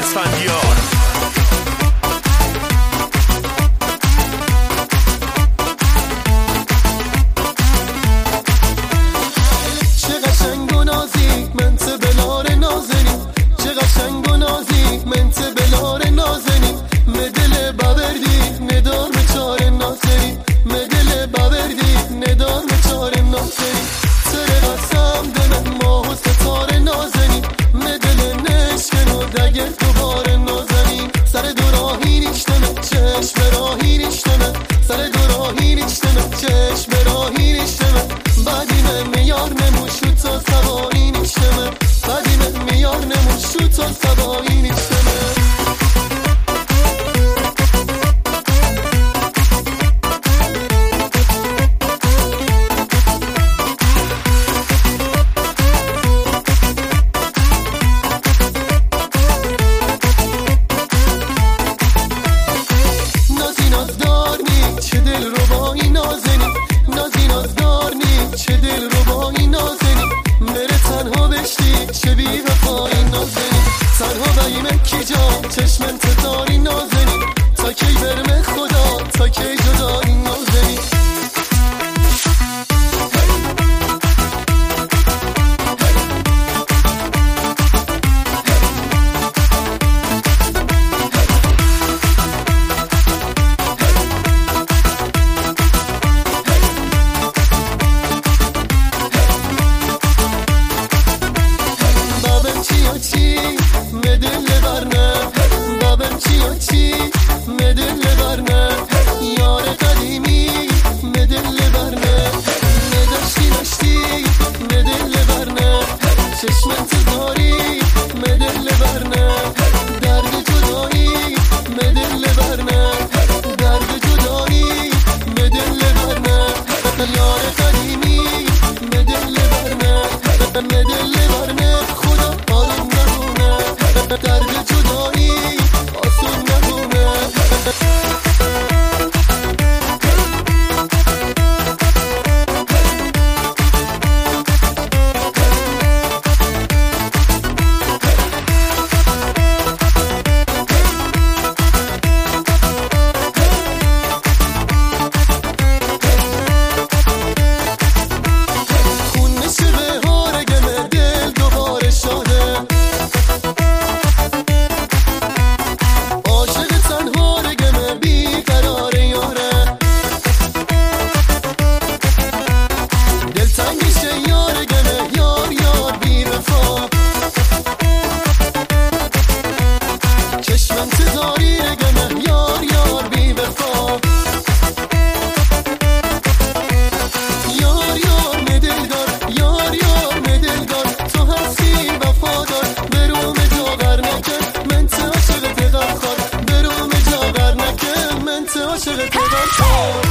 اسفندیار. چه قشنگ و نازی منت بلار نازنی، چه قشنگ و نازی منت بلار نازنی، مدل باوردی ندار مچار نازنی، مدل باوردی ندار مچار نازنی، سر قسم دلم ماه و ستاره نازنی، مدل نشکن و دگر دوباره نازنی، سر دو راهی نیشتنه چشم راهی نیشتنه، سر دو راهی نیشتنه چشم راهی نیشتنه، بعدی میار نموشو تا سواری نیشتنه، بعدی میار نموشو تا سواری نیشتنه. نازی نازدارنی چه دل ربایی نازنی، نازی نازدارنی چه دل ربایی نازنی، بره تنها بشتی چه بی وفایی نازنی، تنها بایمه کی جا چشم انتظاری نازنی، تا کی برمه خدا تا کی جدایی نازنی. چی مدل برنه بابم چی مدل برنه، یار قدیمی مدل برنه، نداشتی داشتی مدل برنه، چشم انتظاری مدل برنه، درد جدایی مدل برنه، درد جدایی مدل برنه، یار قدیمی مدل برنه، مدل برنه، خدا آروم نمونه، درد جدایی آسون نمونه. عاشق